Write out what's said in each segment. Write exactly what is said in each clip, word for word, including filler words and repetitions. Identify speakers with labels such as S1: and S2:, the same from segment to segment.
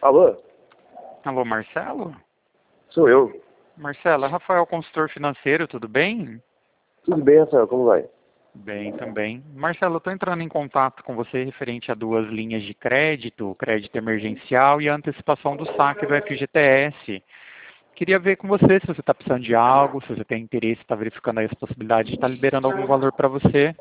S1: Alô?
S2: Alô, Marcelo?
S1: Sou eu.
S2: Marcelo, é Rafael, consultor financeiro, tudo bem?
S1: Tudo bem, Rafael? Como vai?
S2: Bem também. Marcelo, eu estou entrando em contato com você referente a duas linhas de crédito, crédito emergencial e a antecipação do saque do F G T S. Queria ver com você se você está precisando de algo, se você tem interesse, está verificando aí as possibilidades de estar liberando algum valor para você.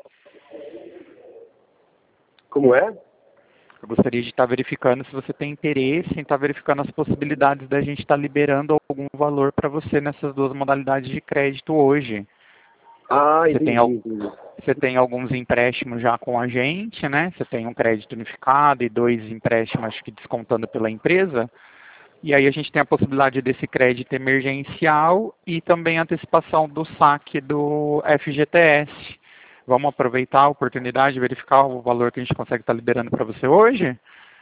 S1: Como é?
S2: Eu gostaria de estar verificando se você tem interesse em estar verificando as possibilidades da gente estar liberando algum valor para você nessas duas modalidades de crédito hoje.
S1: Ah,
S2: Você tem,
S1: entendi,
S2: al-
S1: entendi.
S2: você tem alguns empréstimos já com a gente, né? Você tem um crédito unificado e dois empréstimos, acho que descontando pela empresa. E aí a gente tem a possibilidade desse crédito emergencial e também a antecipação do saque do F G T S. Vamos aproveitar a oportunidade de verificar o valor que a gente consegue estar liberando para você hoje?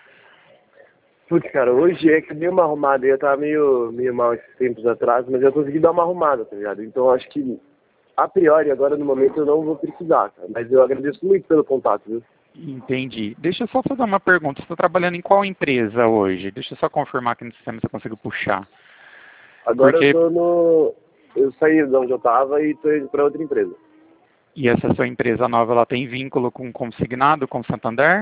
S1: Putz, cara, hoje é que eu dei uma arrumada. Eu tava meio, meio mal esses tempos atrás, mas eu consegui dar uma arrumada, tá ligado? Então eu acho que, a priori, agora no momento eu não vou precisar, cara. Mas eu agradeço muito pelo contato, viu?
S2: Entendi. Deixa eu só fazer uma pergunta. Você está trabalhando em qual empresa hoje? Deixa eu só confirmar aqui no sistema se eu consigo puxar.
S1: Agora eu
S2: Porque,
S1: tô no... Eu saí de onde eu tava e tô indo pra outra empresa.
S2: e essa sua empresa nova, ela tem vínculo com consignado, com Santander?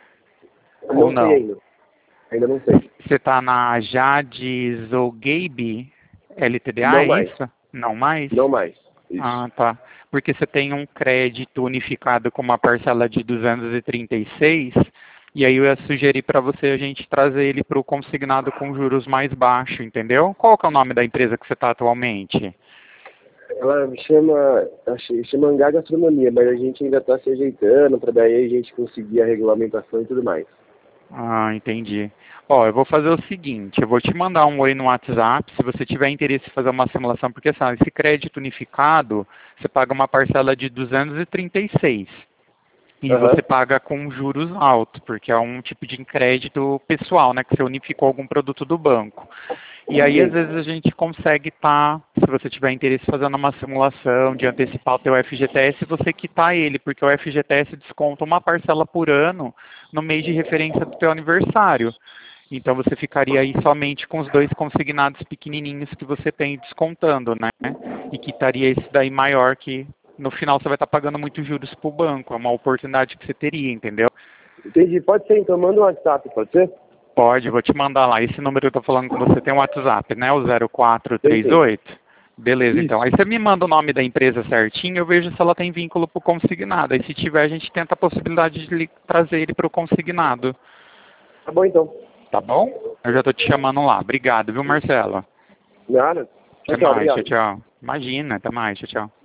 S1: Eu
S2: Ou
S1: não sei
S2: não?
S1: ainda. Ainda não sei.
S2: Você está na Jades ou Gabe L T D A,
S1: Não
S2: é
S1: mais.
S2: isso? Não mais?
S1: Não mais. Isso.
S2: Ah, tá. Porque você tem um crédito unificado com uma parcela de duzentos e trinta e seis, e aí eu ia sugerir para você a gente trazer ele para o consignado com juros mais baixos, entendeu? Qual que é o nome da empresa que você está atualmente?
S1: Ela chama, achei, chama Hangar Gastronomia, mas a gente ainda está se ajeitando para daí a gente conseguir a regulamentação e tudo mais.
S2: Ah, entendi. Ó, eu vou fazer o seguinte, eu vou te mandar um oi no WhatsApp, se você tiver interesse em fazer uma simulação, porque sabe, esse crédito unificado, você paga uma parcela de duzentos e trinta e seis. E
S1: Aham.
S2: você paga com juros altos, porque é um tipo de crédito pessoal, né? Que você unificou algum produto do banco. E aí, às
S1: Sim.
S2: vezes, a gente consegue estar, se você tiver interesse, fazendo uma simulação de antecipar o teu F G T S e você quitar ele, porque o F G T S desconta uma parcela por ano no mês de referência do teu aniversário. Então, você ficaria aí somente com os dois consignados pequenininhos que você tem descontando, né? E quitaria esse daí maior que no final você vai estar pagando muitos juros para o banco. É uma oportunidade que você teria, entendeu?
S1: Entendi. Pode ser, então manda um WhatsApp, pode ser?
S2: Pode, vou te mandar lá. Esse número que eu estou falando com você tem um WhatsApp, né? O zero quatro
S1: Tem
S2: três
S1: sim.
S2: oito. Beleza, então.
S1: Isso.
S2: Aí você me manda o nome da empresa certinho, eu vejo se ela tem vínculo para o consignado. Aí se tiver, a gente tenta a possibilidade de li- trazer ele para o consignado.
S1: Tá bom então.
S2: Tá bom? Eu já estou te chamando lá. Obrigado, viu, Marcelo?
S1: Nada. Tchau,
S2: Até
S1: tchau.
S2: mais, tchau,
S1: Obrigado.
S2: tchau. Imagina, até mais, tchau, tchau.